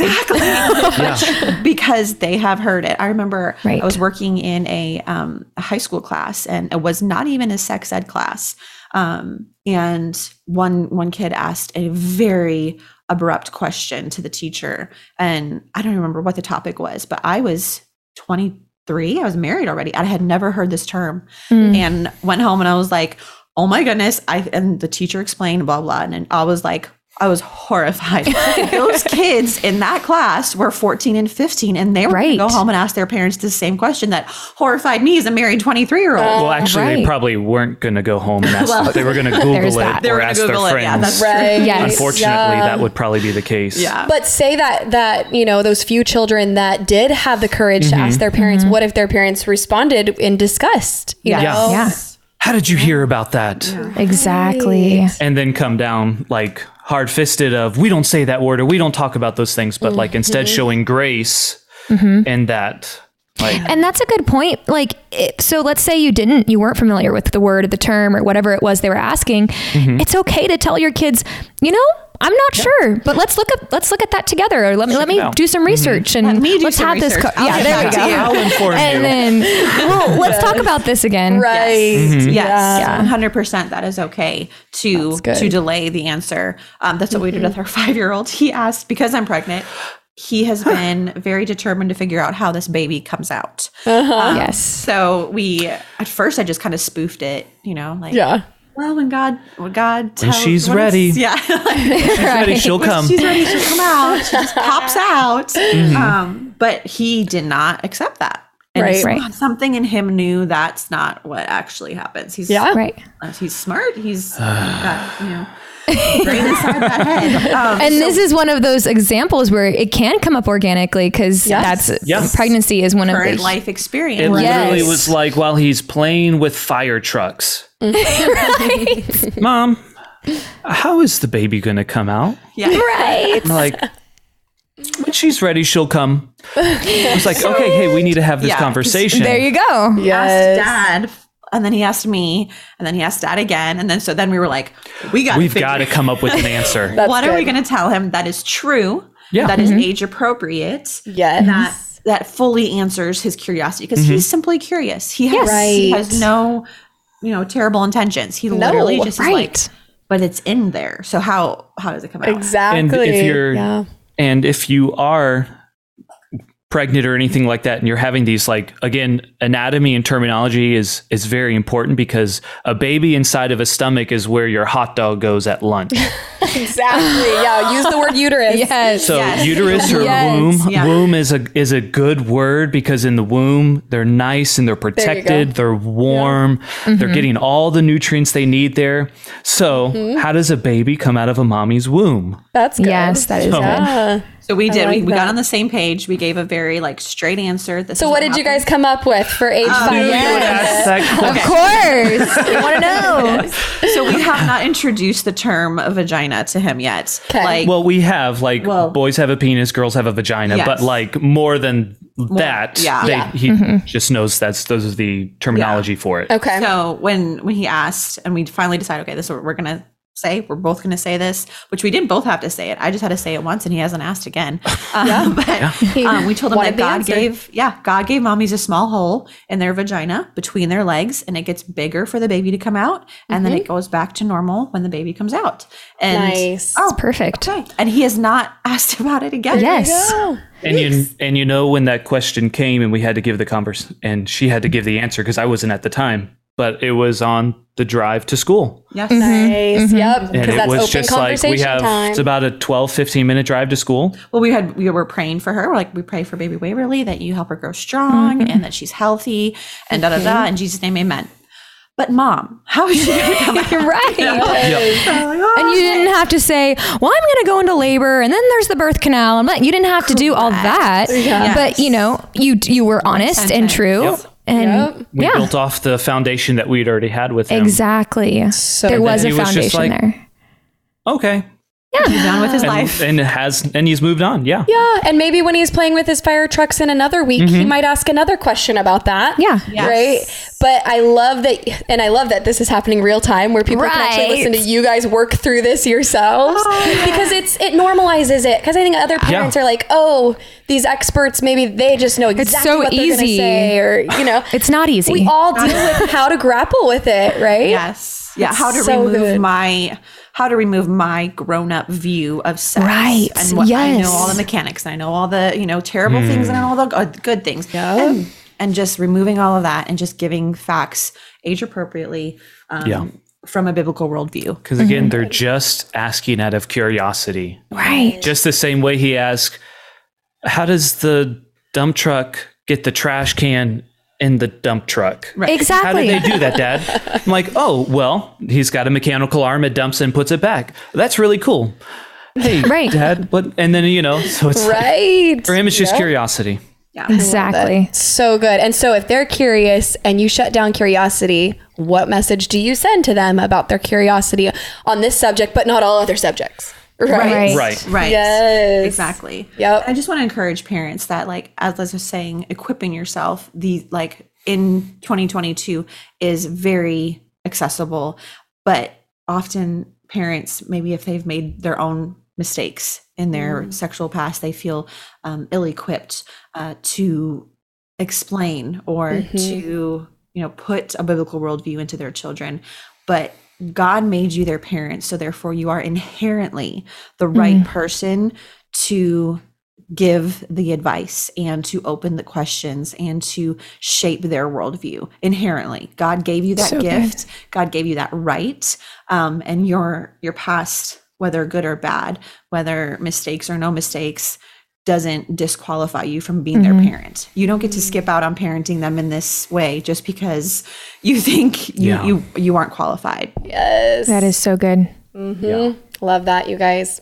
Yeah. because they have heard it. I remember Right. I was working in a, um, a high school class, and it was not even a sex ed class. Um, and one one kid asked a very abrupt question to the teacher, and I don't remember what the topic was, but I was twenty-three. I was married already. I had never heard this term, and went home and I was like, "Oh my goodness!" I and the teacher explained blah blah, and, and I was like. I was horrified. Those kids in that class were fourteen and fifteen, and they were Right. going to go home and ask their parents the same question that horrified me as a married twenty-three year old. Well, actually, Right. they probably weren't going to go home and ask. them. They were going to Google There's it that. They or were gonna ask their Google it. friends. Yeah, that's true. Right. Yes. Unfortunately, Yeah. that would probably be the case. Yeah. But say that that you know those few children that did have the courage to ask their parents, what if their parents responded in disgust? You Yeah. know? Yeah. How did you hear about that? Exactly. And then come down like hard fisted of we don't say that word or we don't talk about those things, but like instead showing grace and that like And that's a good point. Like, it, so let's say you didn't, you weren't familiar with the word or the term or whatever it was they were asking. It's okay to tell your kids, you know, I'm not sure, but let's look at let's look at that together. Or let me let it me out. do some research and Let me do let's some have this. research. Co- I'll yeah, get there we back go. to you. I'll inform And you. then, well, let's talk about this again. Right. Yes, Yeah. one hundred percent. That is okay to That's good. to delay the answer. Um, that's what we did with our five year old. He asked because I'm pregnant. He has been very determined to figure out how this baby comes out. Um, Yes. So we at first I just kind of spoofed it, you know, like Yeah. well, when God, when God, tells, she's when it's- ready. yeah, She's ready, she'll when come. she's ready, she'll come out. She just pops out. Um, but he did not accept that. And Right. some- Right. something in him knew that's not what actually happens. He's Yeah. Right. uh, he's smart. He's got, you know, brain inside that head. Um, And so- this is one of those examples where it can come up organically because Yes. that's Yes. pregnancy is one of current the life experience. It literally Yes. was like while he's playing with fire trucks. Mom, how is the baby going to come out? Yeah. right. I'm like, when she's ready, she'll come. I was like, okay, hey, we need to have this Yeah, 'cause conversation. There you go. Yes. Asked dad, and then he asked me, and then he asked dad again, and then so then we were like, we got We've got to come up with an answer. That's what are we good. going to tell him that is true? Yeah. that is age appropriate. Yes. that that fully answers his curiosity because he's simply curious. He has he Right. has no you know terrible intentions. He No, literally just is like, right. but it's in there. So how how does it come out? Exactly. And if you're yeah. and if you are pregnant or anything like that and you're having these like again anatomy and terminology is is very important because a baby inside of a stomach is where your hot dog goes at lunch. Exactly. Yeah. Use the word uterus. Yes. So Yes. uterus or Yes. womb Yeah. womb is a is a good word because in the womb they're nice and they're protected, they're warm, they're getting all the nutrients they need there. So how does a baby come out of a mommy's womb? That's good. Yes, that is So- good. Yeah. So we did. like we, we got that. on the same page. We gave a very like straight answer. This So is what did you guys come up with for age five? Knew you would ask that Of question. course. We want to know. So we have not introduced the term vagina to him yet. Okay. Like, Well, we have like Well- boys have a penis, girls have a vagina, Yes. but like more than that, yeah. they, Yeah. he just knows that's those are the terminology for it. Okay. so when when he asked, and we finally decided, okay, this is what we're gonna say. We're both gonna say this, which we didn't both have to say it. I just had to say it once, and he hasn't asked again. Um, but um, we told him Wanted that the God answer. gave, yeah, God gave mommies a small hole in their vagina between their legs, and it gets bigger for the baby to come out, and then it goes back to normal when the baby comes out. And Nice. oh, Perfect. okay. And he has not asked about it again. Yes. Oh, And you and you know when that question came and we had to give the converse and she had to give the answer because I wasn't at the time, but it was on the drive to school. Yes. nice. Yep. And Because it that's was open just like conversation we have time. it's about a twelve, fifteen minute drive to school. Well, we had we were praying for her. We're like, we pray for baby Waverly that you help her grow strong and that she's healthy and da da da. In Jesus' name, amen. But mom, how is she going to come out? Right. Yep. And you didn't have to say, well, I'm going to go into labor and then there's the birth canal. And you didn't have to do all that. Yes. But, you know, you you were honest and sentence. true. Yep. And Yep. We yeah, built off the foundation that we'd already had with him. exactly. So there was then a he was just foundation like- there. Okay. He's done with his And, life. and it has and he's moved on. Yeah. Yeah, and maybe when he's playing with his fire trucks in another week, he might ask another question about that. Yeah. Yes. Right. But I love that, and I love that this is happening real time, where people can actually Right. listen to you guys work through this yourselves, because it's it normalizes it. Because I think other parents Yeah. are like, oh, these experts, maybe they just know exactly so what they're going to easy. say, or you know, It's not easy. we all deal with how to grapple with it, right? Yes. Yeah. How to so remove good. my how to remove my grown up view of sex. Right. And what I Yes. know all the mechanics and I know all the, you know, terrible things and all the good, good things. And, and just removing all of that and just giving facts age appropriately um, Yeah. from a biblical worldview. Because again, they're just asking out of curiosity. Right. Just the same way he asked, how does the dump truck get the trash can in the dump truck? Right. How Exactly. did they do that, Dad? I'm like, oh, well, he's got a mechanical arm. It dumps and puts it back. That's really cool. Hey, Right. Dad. But and then you know, so it's like, Right. for him, it's just Yep. curiosity. Yeah. Exactly. So good. And so if they're curious and you shut down curiosity, what message do you send to them about their curiosity on this subject, but not all other subjects? Right. Right. Right. Yes. Exactly. Yep. I just want to encourage parents that, like, as Liz was saying, equipping yourself, the like in twenty twenty-two is very accessible, but often parents, maybe if they've made their own mistakes in their Mm. sexual past, they feel um, ill-equipped uh, to explain or Mm-hmm. to, you know, put a biblical worldview into their children. But God made you their parents, so therefore you are inherently the right person to give the advice and to open the questions and to shape their worldview inherently. God gave you that So good. gift. God gave you that right. Um, and your your past, whether good or bad, whether mistakes or no mistakes, doesn't disqualify you from being their parent. You don't get to skip out on parenting them in this way just because you think you Yeah. you, you aren't qualified. Yes. That is so good. Love that, you guys.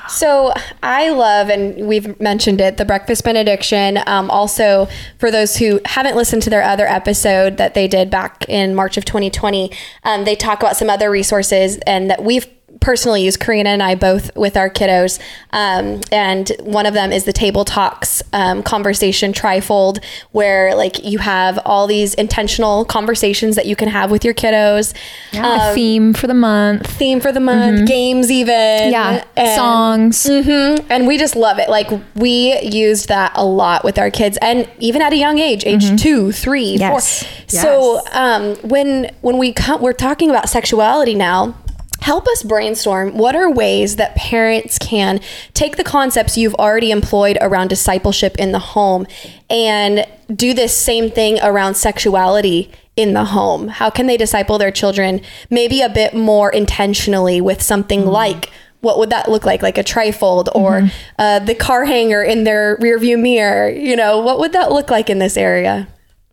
So I love, and we've mentioned it, the breakfast benediction. Um, also, for those who haven't listened to their other episode that they did back in March of twenty twenty, um, they talk about some other resources and that we've personally used, Karina and I both, with our kiddos. Um, and one of them is the Table Talks um, conversation trifold, where like you have all these intentional conversations that you can have with your kiddos. A theme for the month. Theme for the month, games even. Yeah. and- Songs. Mhm. And we just love it. Like we used that a lot with our kids, and even at a young age, age two, three, Yes. four. So um, when when we come, we're talking about sexuality now. Help us brainstorm what are ways that parents can take the concepts you've already employed around discipleship in the home and do this same thing around sexuality in the home. How can they disciple their children maybe a bit more intentionally with something like, what would that look like? Like a trifold or uh, the car hanger in their rearview mirror? You know, what would that look like in this area?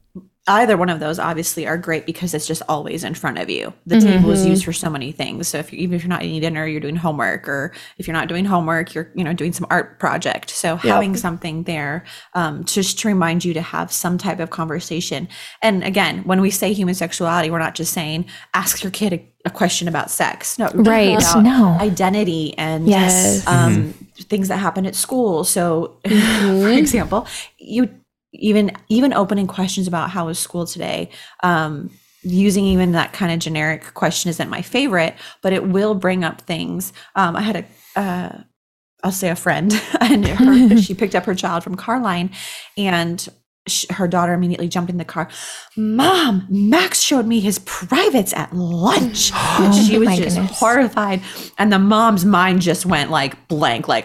either one of those obviously are great because it's just always in front of you. The mm-hmm. table is used for so many things. So if you, even if you're not eating dinner, you're doing homework, or if you're not doing homework, you're, you know, doing some art project. So yep. having something there, um, just to remind you to have some type of conversation. And again, when we say human sexuality, we're not just saying, ask your kid a, a question about sex. No, right. about no. identity and yes. um, mm-hmm. things that happen at school. So mm-hmm. for example, you, even even opening questions about how was school today, um, using even that kind of generic question isn't my favorite, but it will bring up things. Um, I had a, uh, I'll say a friend, and her, she picked up her child from Carline, and she, her daughter immediately jumped in the car. Mom, Max showed me his privates at lunch. And she was just goodness. horrified. And the mom's mind just went like blank, like,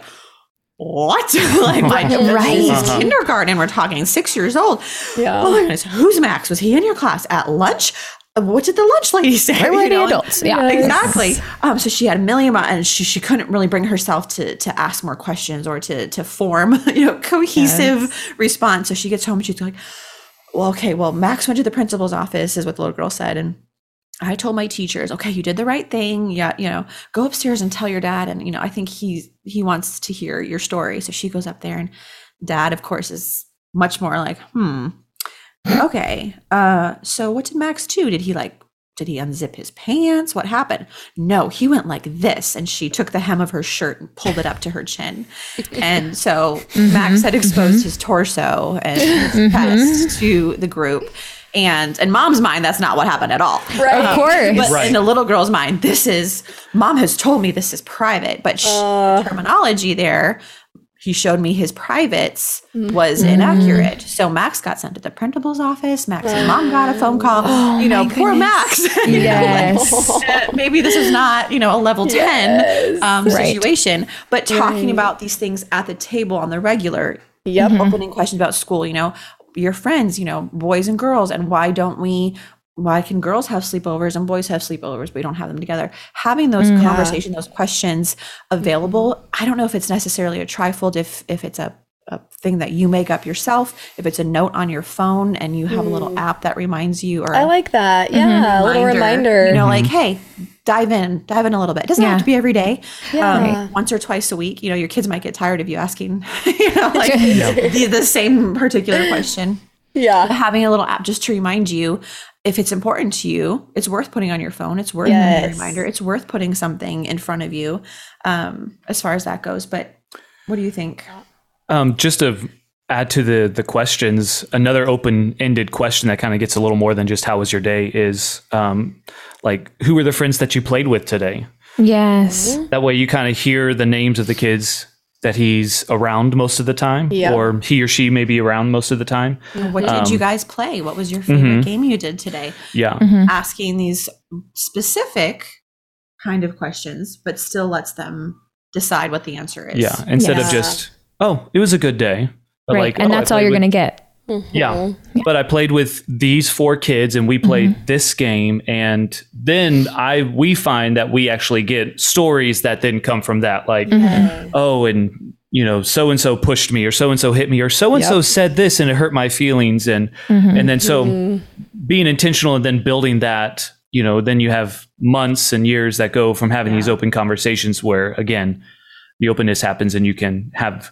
what? Like my right. uh-huh. kindergarten, we're talking six years old. Yeah. Oh my goodness, who's Max? Was he in your class at lunch? What did the lunch lady say? Where were you the know? adults? Yeah, exactly. Um, so she had a million, and she she couldn't really bring herself to to ask more questions or to to form, you know, cohesive yes. response. So she gets home and she's like, well, okay, well, Max went to the principal's office, is what the little girl said, and I told my teachers, okay, you did the right thing. Yeah, you know, go upstairs and tell your dad. And, you know, I think he's, he wants to hear your story. So she goes up there, and dad, of course, is much more like, hmm, okay. Uh, so what did Max do? Did he like, did he unzip his pants? What happened? No, he went like this. And she took the hem of her shirt and pulled it up to her chin. And so mm-hmm, Max had exposed mm-hmm. his torso and his mm-hmm. chest to the group. And in mom's mind, that's not what happened at all. Right. Um, of course. But right. in the little girl's mind, this is, mom has told me this is private. But sh- uh, terminology there, he showed me his privates was mm. inaccurate. So Max got sent to the principal's office. Max's uh, mom got a phone call. Oh, you know, poor goodness. Max. you yes. know, like, uh, maybe this is not, you know, a level yes. ten um, right. situation. But talking right. about these things at the table on the regular, yep. opening questions about school, you know, your friends, you know, boys and girls, and why don't we, why can girls have sleepovers and boys have sleepovers, but we don't have them together? Having those yeah. conversations, those questions available. I don't know if it's necessarily a trifold, if if it's a, a thing that you make up yourself, if it's a note on your phone and you have mm. a little app that reminds you, or I like that. Yeah, mm-hmm. a little reminder. You know, mm-hmm. like, hey, dive in, dive in a little bit. It doesn't yeah. have to be every day. Yeah. Um, Right. Once or twice a week. You know, your kids might get tired of you asking, you know, like yeah. the, the same particular question. Yeah. But having a little app just to remind you, if it's important to you, it's worth putting on your phone. It's worth yes. a reminder. It's worth putting something in front of you, um, as far as that goes. But what do you think? Um, just to add to the the questions, another open-ended question that kind of gets a little more than just how was your day is, um, like, who were the friends that you played with today? Yes. That way you kind of hear the names of the kids that he's around most of the time, yep. or he or she may be around most of the time. What did um, you guys play? What was your favorite mm-hmm. game you did today? Yeah. Mm-hmm. Asking these specific kind of questions, but still lets them decide what the answer is. Yeah. Instead yeah. of just, oh, it was a good day. But right. like, and oh, that's all you're with, going to get. Mm-hmm. Yeah. yeah. But I played with these four kids and we played mm-hmm. this game. And then I, we find that we actually get stories that then come from that. Like, mm-hmm. oh, and you know, so-and-so pushed me, or so-and-so hit me, or so-and-so yep. said this and it hurt my feelings. And, mm-hmm. and then so mm-hmm. being intentional and then building that, you know, then you have months and years that go from having yeah. these open conversations where, again, the openness happens and you can have,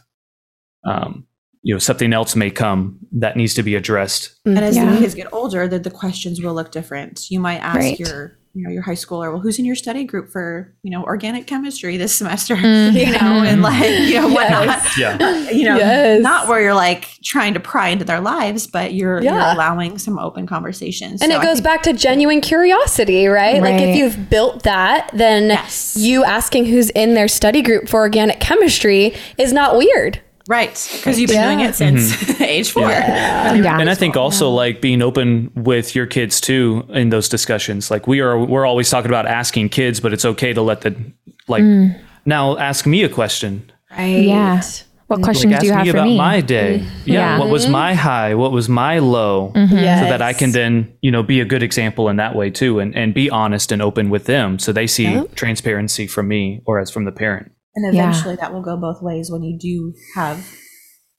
um, you know, something else may come that needs to be addressed. And as yeah. the kids get older, the, the questions will look different. You might ask right. your, you know, your high schooler, well, who's in your study group for, you know, organic chemistry this semester, mm-hmm. you know, and like, you know, whatnot. Yes. Yeah. You know, yes. not where you're like trying to pry into their lives, but you're, yeah. you're allowing some open conversations. And so it goes think, back to genuine curiosity, right? right? Like if you've built that, then yes. you asking who's in their study group for organic chemistry is not weird. Right. Because you've been yeah. doing it since mm-hmm. age four. Yeah. Yeah. And I think also like being open with your kids too in those discussions. Like we are, we're always talking about asking kids, but it's okay to let the, like, mm. now ask me a question. Right. Yeah. What questions like, do you ask have me for about me? my day? Mm-hmm. Yeah. yeah. What was my high? What was my low? Mm-hmm. Yes. So that I can then, you know, be a good example in that way too, and, and be honest and open with them. So they see yep. transparency from me or as from the parent. And eventually yeah. that will go both ways when you do have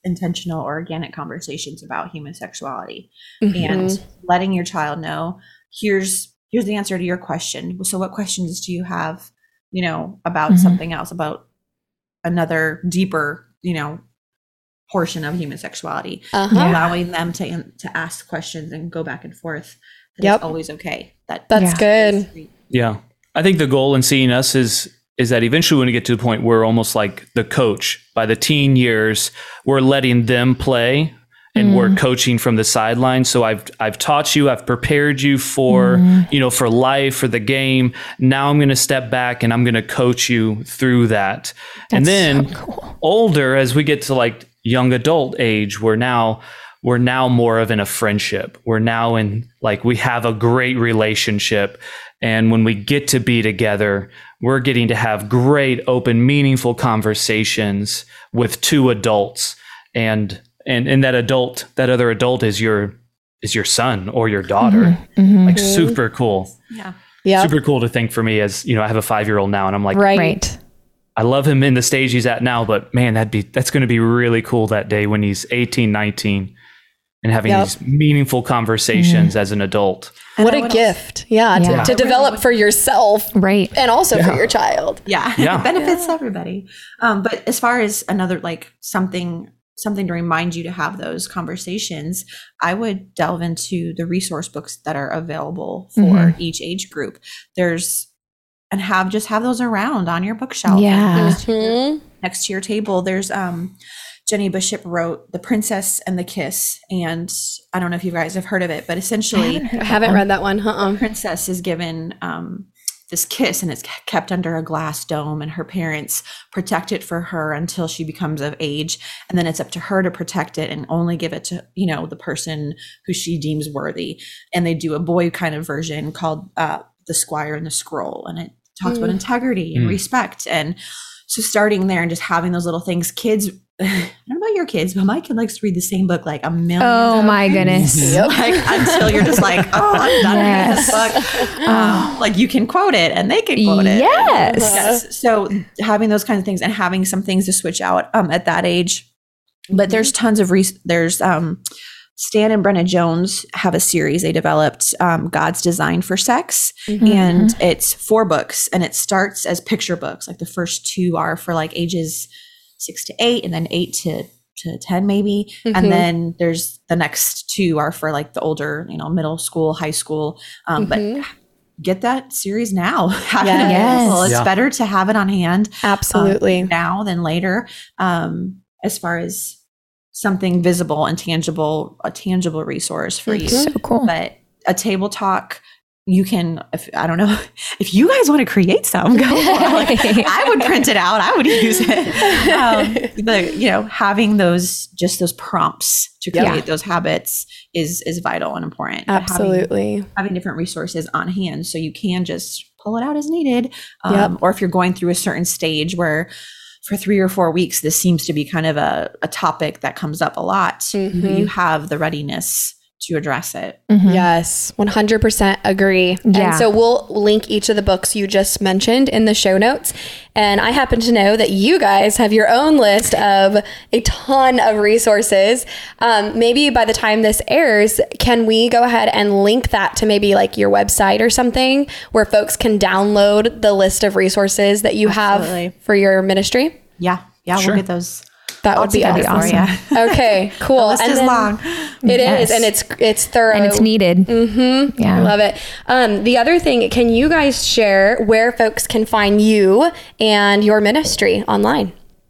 intentional or organic conversations about human sexuality Mhm. and letting your child know, here's here's the answer to your question. So what questions do you have, you know, about Mhm. something else, about another deeper, you know, portion of human sexuality? Uh-huh. Yeah. Allowing them to to ask questions and go back and forth. That Yep. It's always okay. That That's Yeah. good. Yeah. I think the goal in seeing us is is that eventually when we get to the point where we're almost like the coach. By the teen years, we're letting them play and Mm. we're coaching from the sidelines. So I've I've taught you, I've prepared you for, Mm. you know, for life, for the game. Now I'm going to step back and I'm going to coach you through that. and then so cool. older, as we get to like young adult age, we're now we're now more of in a friendship. We're now in like we have a great relationship. And when we get to be together, we're getting to have great, open, meaningful conversations with two adults. And and and that adult, that other adult is your is your son or your daughter. Mhm. Like super cool. Yeah. Yeah. Super cool to think for me as, you know, I have a five-year-old now and I'm like, Right. Right. I love him in the stage he's at now, but man, that'd be that's going to be really cool that day when he's eighteen, nineteen and having Yep. these meaningful conversations as an adult. And What I a would gift. Yeah. Yeah. To, to develop for yourself Right. and also for your child. Yeah, Yeah. it benefits everybody. Um, but as far as another like something something to remind you to have those conversations, I would delve into the resource books that are available for Mhm. each age group. There's and have just have those around on your bookshelf. Yeah. Next to your- Mhm. next to your table. There's um Jenny Bishop wrote The Princess and the Kiss, and I don't know if you guys have heard of it, but essentially I haven't read that one. Uh-uh. princess is given um, this kiss and it's kept under a glass dome, and her parents protect it for her until she becomes of age, and then it's up to her to protect it and only give it to, you know, the person who she deems worthy. And they do a boy kind of version called uh, The Squire and the Scroll, and it talks about integrity and Mm. respect. And so starting there and just having those little things, kids, I don't know about your kids, but my kid likes to read the same book like a million Oh times. my goodness. Like until you're just like, oh, I'm done Yes. reading this book. Um, like you can quote it and they can quote it. Yes. Yes. So having those kinds of things and having some things to switch out um, at that age. But there's tons of res- there's um, Stan and Brenna Jones have a series they developed, um, God's Design for Sex, and it's four books, and it starts as picture books. Like the first two are for like ages six to eight, and then eight to to ten maybe, Mhm. and then there's the next two are for like the older, you know, middle school, high school. Um, Mhm. But get that series now. Have it Yes. available. It's Yeah. better to have it on hand Absolutely. um, now than later, um, as far as something visible and tangible, a tangible resource for you. Mhm. So cool. But a table talk, you can, if, I don't know, if you guys want to create some, go for it. Like, I would print it out. I would use it. Um, the, you know, having those, just those prompts to create Yeah. those habits is, is vital and important. But having- Absolutely. having different resources on hand so you can just pull it out as needed. Um, Yep. Or if you're going through a certain stage where for three or four weeks, this seems to be kind of a, a topic that comes up a lot, Mhm. you have the readiness to address it. Mhm. Yes, one hundred percent agree. Yeah. And so we'll link each of the books you just mentioned in the show notes. And I happen to know that you guys have your own list of a ton of resources. Um, maybe by the time this airs, can we go ahead and link that to maybe like your website or something where folks can download the list of resources that you Absolutely. have for your ministry? Yeah. Yeah. Sure. We'll get those. That all would be together awesome. for you. Okay, cool. The list And is then- long. It Yes. is, and it's it's thorough. And it's needed. Mm-hmm. Yeah. I love it. Um, the other thing, can you guys share where folks can find you and your ministry online?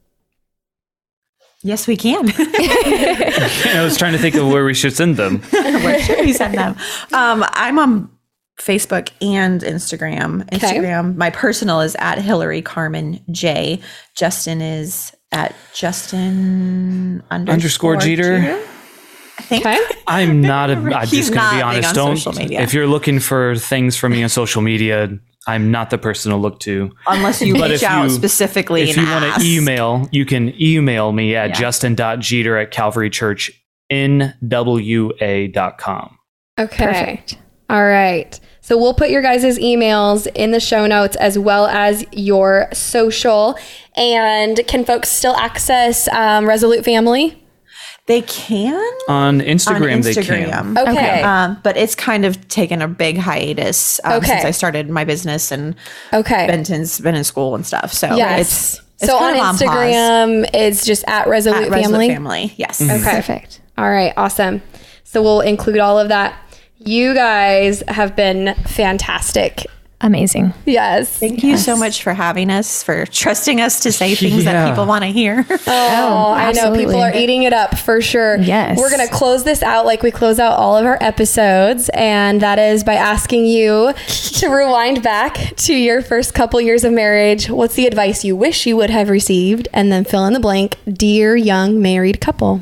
Yes, we can. I was trying to think of where we should send them. Where should we send them? Um, I'm on Facebook and Instagram. Instagram, my personal is at Hillary Carmen J. Justin is at Justin underscore, Underscore Jeter. I think. Okay. I'm not a, I'm He's just going to be not big honest. on Don't, social media. if you're looking for things from me on social media, I'm not the person to look to. Unless you But reach if out you- specifically If and you want ask. to email, you can email me at Yeah. justin.jeter at calvary church n w a dot com. Okay. Perfect. All right. So we'll put your guys' emails in the show notes as well as your social. And can folks still access um, Resolute Family? They can On Instagram, on they Instagram. can. Okay. Um, but it's kind of taken a big hiatus um, Okay. since I started my business and Okay. Benton's been in school and stuff. So Yes. it's, it's so kind on of pause. Instagram, it's just at Resolute At Resolute Family. Family. Yes. Okay. Perfect. All right. Awesome. So we'll include all of that. You guys have been fantastic. Amazing. Yes. Thank you so much for having us, for trusting us to say things Yeah. that people want to hear. Oh, I know absolutely. people are eating it up for sure. Yes. We're going to close this out like we close out all of our episodes. And that is by asking you to rewind back to your first couple years of marriage. What's the advice you wish you would have received? And then fill in the blank, dear young married couple.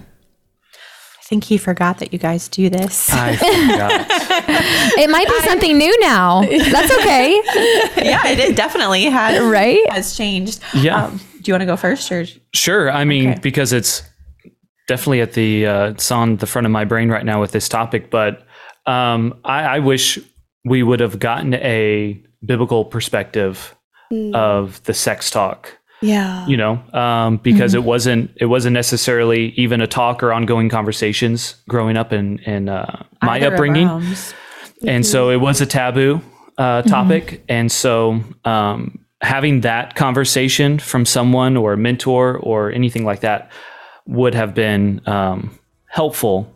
I think he forgot that you guys do this. I forgot. It might be something new now. That's okay. Yeah, it is definitely has, Right? has changed. Yeah. Um, do you want to go first or? Sure. I mean, Okay. because it's definitely at the, uh, it's on the front of my brain right now with this topic, but um, I, I wish we would have gotten a biblical perspective of the sex talk. Yeah. You know, um, because it wasn't it wasn't necessarily even a talk or ongoing conversations growing up in in uh, my either of our upbringing, homes? and so it was a taboo uh, topic, and so um, having that conversation from someone or a mentor or anything like that would have been um, helpful,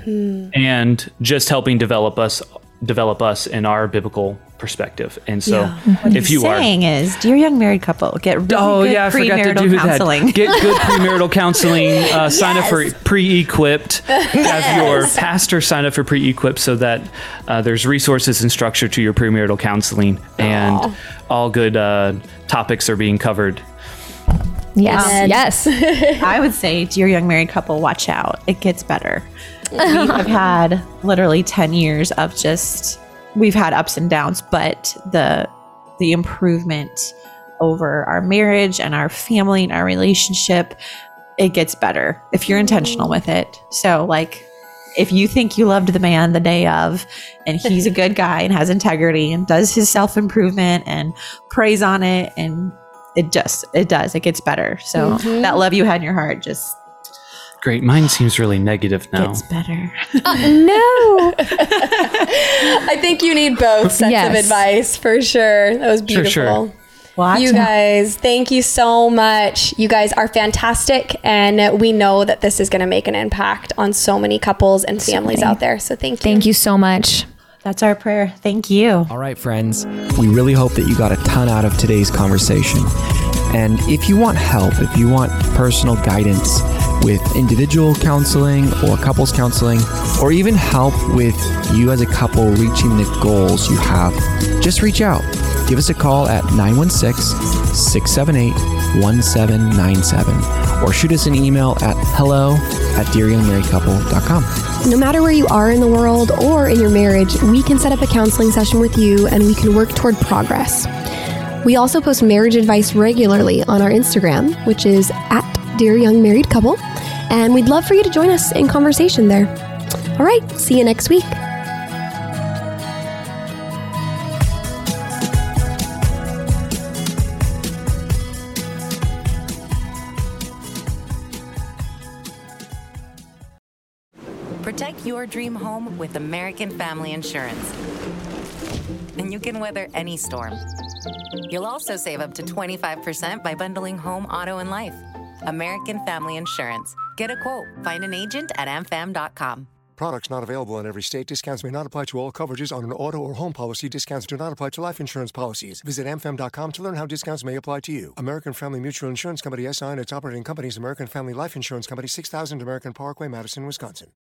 and just helping develop us develop us in our biblical perspective. And so, What if he's you are saying is, dear young married couple, get really Oh good yeah, I forgot to premarital do counseling. that. Get good premarital counseling. Uh, sign up for pre-equipped. Have your pastor sign up for pre-equipped so that uh, there's resources and structure to your premarital counseling, and all good uh, topics are being covered. Yes. Yes. I would say, dear young married couple, watch out. It gets better. We have had literally ten years of just, we've had ups and downs, but the the improvement over our marriage and our family and our relationship, it gets better if you're intentional with it. So like, if you think you loved the man the day of, and he's a good guy and has integrity and does his self-improvement and prays on it, and it just, it does, it gets better. So that love you had in your heart just Great. Mine seems really negative now. gets better. No. I think you need both sets of Yes. advice for sure. That was For beautiful. sure. Watch You out. guys, thank you so much. You guys are fantastic. And we know that this is going to make an impact on so many couples and families out there. So thank you. Thank you so much. That's our prayer. Thank you. All right, friends, we really hope that you got a ton out of today's conversation. And if you want help, if you want personal guidance with individual counseling or couples counseling, or even help with you as a couple reaching the goals you have, just reach out. Give us a call at nine one six, six seven eight, one seven nine seven or shoot us an email at hello at dear young married couple dot com. No matter where you are in the world or in your marriage, we can set up a counseling session with you and we can work toward progress. We also post marriage advice regularly on our Instagram, which is at Dear Young Married Couple, and we'd love for you to join us in conversation there. All right, see you next week. Protect your dream home with American Family Insurance. And you can weather any storm. You'll also save up to twenty-five percent by bundling home, auto, and life. American Family Insurance. Get a quote. Find an agent at a m fam dot com. Products not available in every state. Discounts may not apply to all coverages on an auto or home policy. Discounts do not apply to life insurance policies. Visit a m fam dot com to learn how discounts may apply to you. American Family Mutual Insurance Company S I and its operating companies, American Family Life Insurance Company, six thousand American Parkway, Madison, Wisconsin.